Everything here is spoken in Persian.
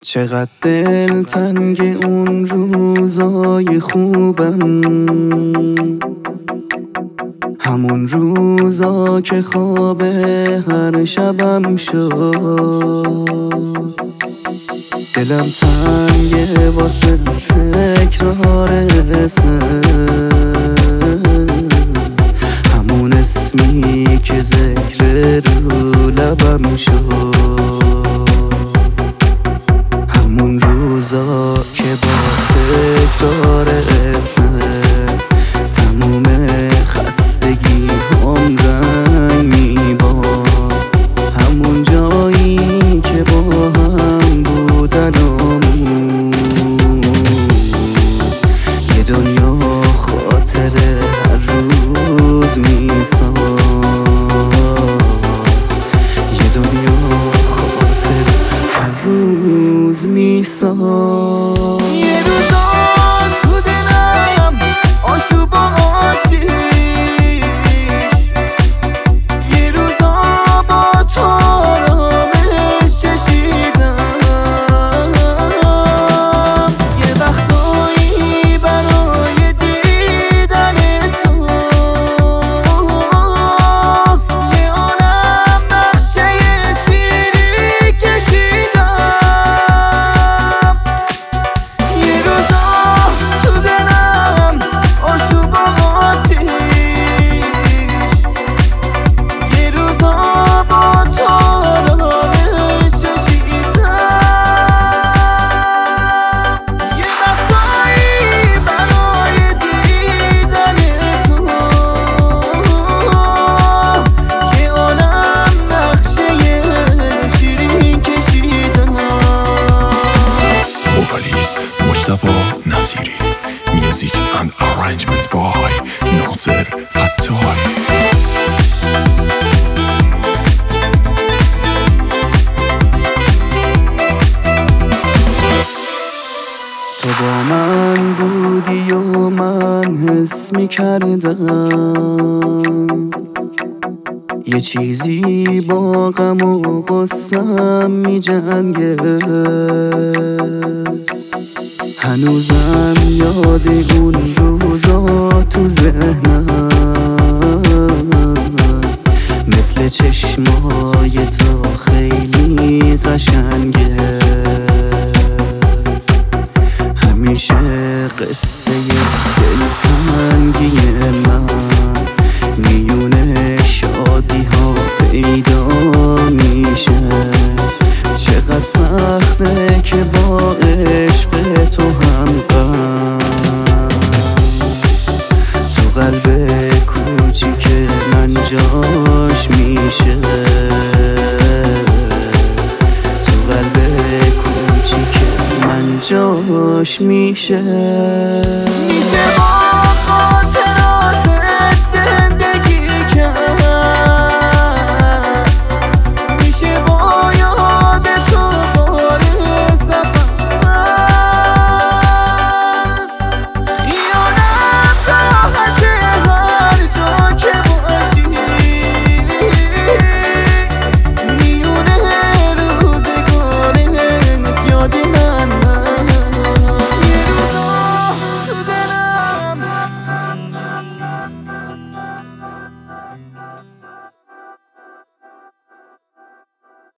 چقدر دلتنگ اون روزای خوبم، همون روزا که خواب هر شبم شد. دلم تنگه واسه تکرار اسمت، همون اسمی که ذکر رو لبم شد. همون روزا که با تکرار اسمت تموم خستگی هم رنگ میباد. همون جایی که با هم بودنمون یه دنیا خاطر هر روز میساد. یه دنیا خاطر هر روز میساد. یه روزا تو دلم آشوب و آتیش، یه روزا با تو آرامش چشیدم. یه وقتایی برای دیدن تو یه عالم نقشه شیری کشیدم. یه روزا تو دلم آشوب و آتیش، یه روزا با تو آرامش چشیدم. یه وقتایی برای دیدن تو یه عالم نقشه شیرین کشیدم. Vocalist Mujtaba Nasiri. Music and arrangement by Nasser Attari. تو با من بودی و من حس می‌کردم یه چیزی با غم و غصه‌م می‌جنگه. هنوزم یاد اون روزا تو ذهنم، مثل چشمای تو خیلی قشنگه. همیشه قصه دلتنگی من میونه شادی ها پیدا میشه. چقدر سخته که با عشق تو هم تو قلب کوچیک من جاش میشه. تو قلب کوچیک من جاش میشه.